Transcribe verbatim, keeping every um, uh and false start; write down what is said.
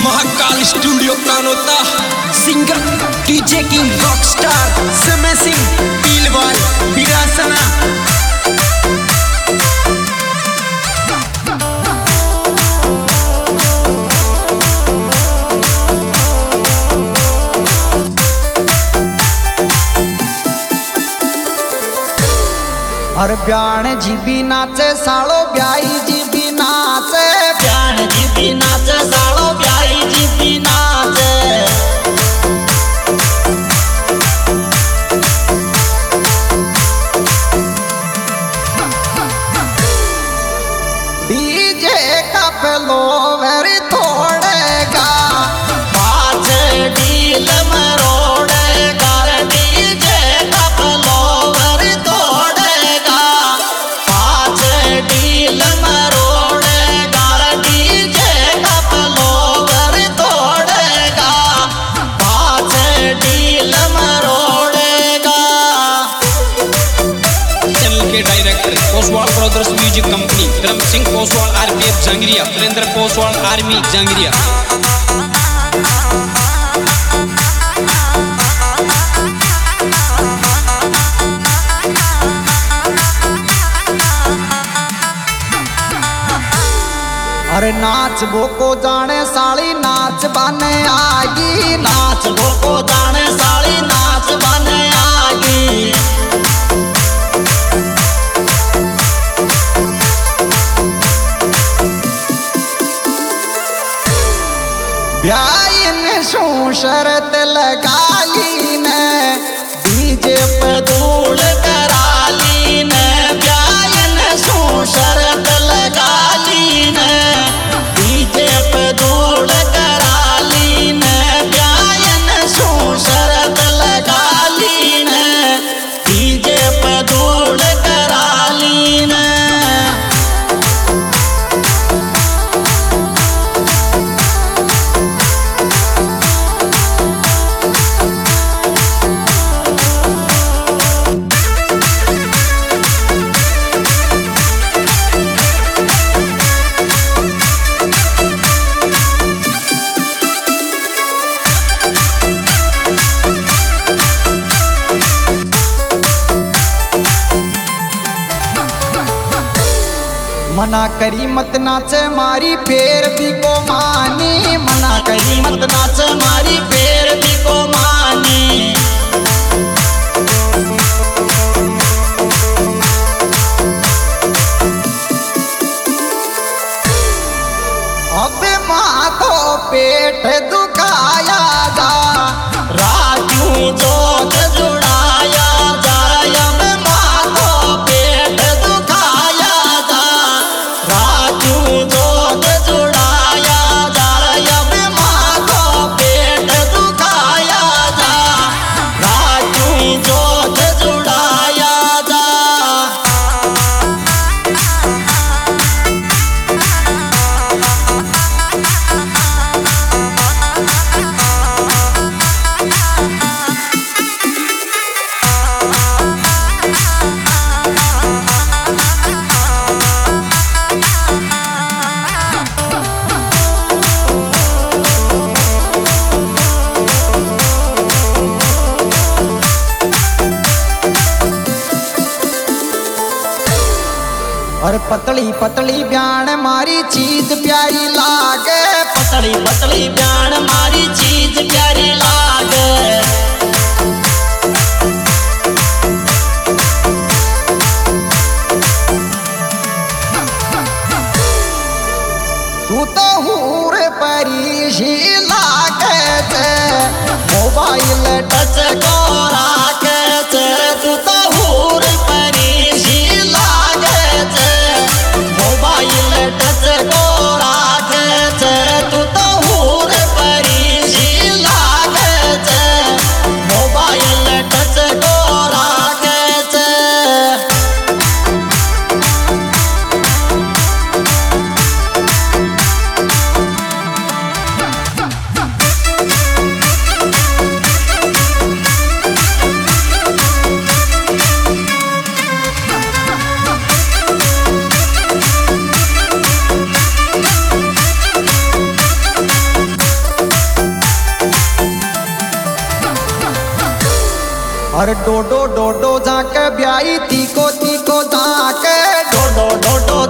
Mahakal studio Kanota singer DJ king rockstar Samay Singh पीलवाल विरासना। और ब्याण जी भी नाचे सालो ब्याई जी भी नाचे, ब्याण जी भी नाचे सालो ब्याई जी भी नाचे। डीजे का फ्लोवर तोड़ेगा बाजे डील मरोड़ेगा, डीजे का फ्लोवर तोड़ेगा बाजे डील मरोड़ेगा, डीजे का फ्लोवर तोड़ेगा बाजे डील मरोड़ेगा। चैनल के director Koswal brothers music company, Dharm Singh Koswal RPF Jangaria, Surendra Koswal army Jangaria. अरे नाच बोको जाने साली नाच बने आगी, नाच बोको जाने साली नाच बने आगी। ब्याई ने शू शरत लगा ली ने, डीजे पे धूल करा ली ने, ब्याई ने शू शरत लगा ली ने, डीजे पे धूल करा ली ने, ब्याई ने शू शरत लगा ली ने, डीजे पे धूल करा ली ने। मना करी मत नाचे मारी फेर भी को मानी, मना करी मत नाचे मारी फेर भी को मानी। अब माथो पेट दुखाया जा, राजू जोत जुड़ाया जा, अब माथो पेट दुखाया जा, राजू जोत जुड़ाया जा, अब माथो पेट दुखाया जा, राजू जोत जुड़ाया जा। और पतली पतली ब्यान मारी चीज प्यारी लागे, पतली पतली ब्यान मारी चीज प्यारी लागे। तू तो हूर परी शी लागे थे, मोबाइल टच को राखे थे, तू तो हूर परी शी लागे थे, मोबाइल टच को राखे थे, तू तो हूर परी शी लागे थे, मोबाइल टच को राखे थे। अरे डोडो डोडो जाके ब्याई तीको तीको जाके डोडो डोडो